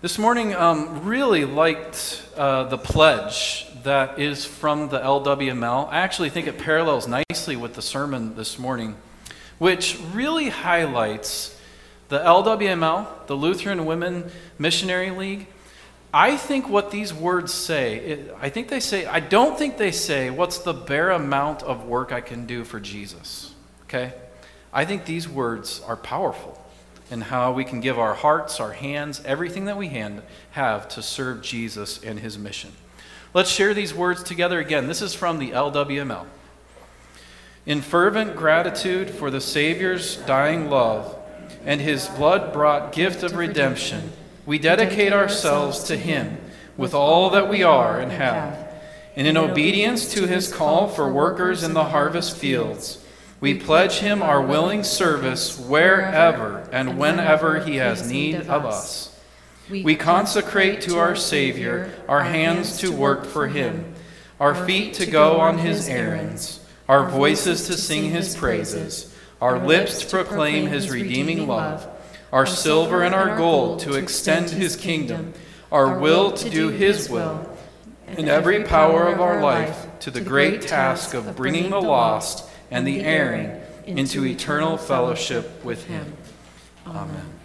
This morning, really liked the pledge that is from the LWML. I actually think it parallels nicely with the sermon this morning, which really highlights the LWML, the Lutheran Women Missionary League. I think what these words say, I don't think they say, what's the bare amount of work I can do for Jesus, okay? I think these words are powerful in how we can give our hearts, our hands, everything that we have to serve Jesus and his mission. Let's share these words together again. This is from the LWML. In fervent gratitude for the Savior's dying love and his blood-brought gift of redemption, we dedicate ourselves to him with all that we are and have. And in obedience to his call for workers in the harvest fields, we pledge him our willing service wherever and whenever he has need of us. We consecrate to our Savior our hands to work for him, our feet to go on his errands, our voices to sing his praises, our lips to proclaim his redeeming love, our silver and our gold to extend his kingdom, our will to do his will, and every power of our life to the great task of bringing the lost and the erring into eternal fellowship with him. Amen.